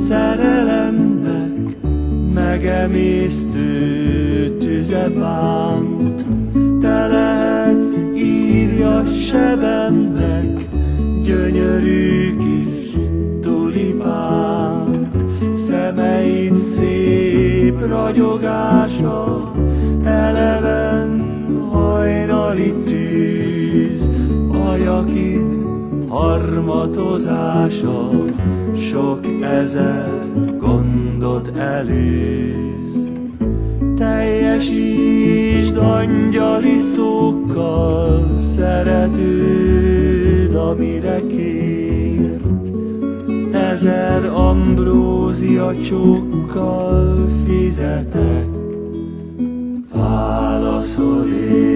szerelemnek megemésztő tüze bánt. Te lehetsz, írja sebemnek, gyönyörű kis tulipánt. Szemeid szép ragyogása, eleven hajnali tűz, ajakid harmatozása, sok ezer gondot előz. Teljesítsd angyali szókkal szeretőd, amire kért, ezer ambrózia csókkal fizetek válaszodért.